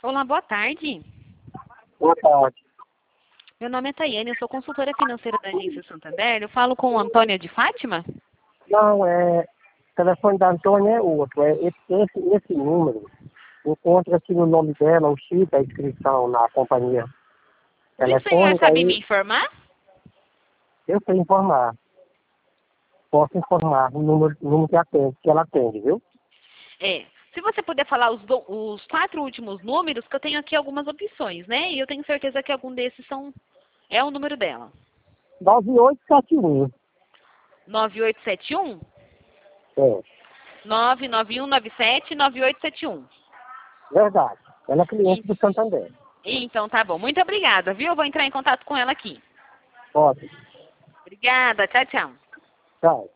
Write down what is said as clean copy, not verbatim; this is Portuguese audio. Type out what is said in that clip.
Olá, boa tarde. Boa tarde. Meu nome é Tayane, eu sou consultora financeira da Agência Santander. Eu falo com Antônia de Fátima? Não, o telefone da Antônia é outro. Esse número encontra-se no nome dela, o chip da inscrição na companhia E o senhor telefônica. sabe Aí me informar? eu sei informar. Posso informar o número que ela atende, viu? Se você puder falar os 4 últimos números, que eu tenho aqui algumas opções, né? E eu tenho certeza que algum desses é o número dela. 9871. 9871? É, 991979871. verdade. Ela é cliente E- do Santander. Então tá bom. Muito obrigada, viu? Eu vou entrar em contato com ela aqui. Ótimo. Obrigada. Tchau, tchau. Tchau.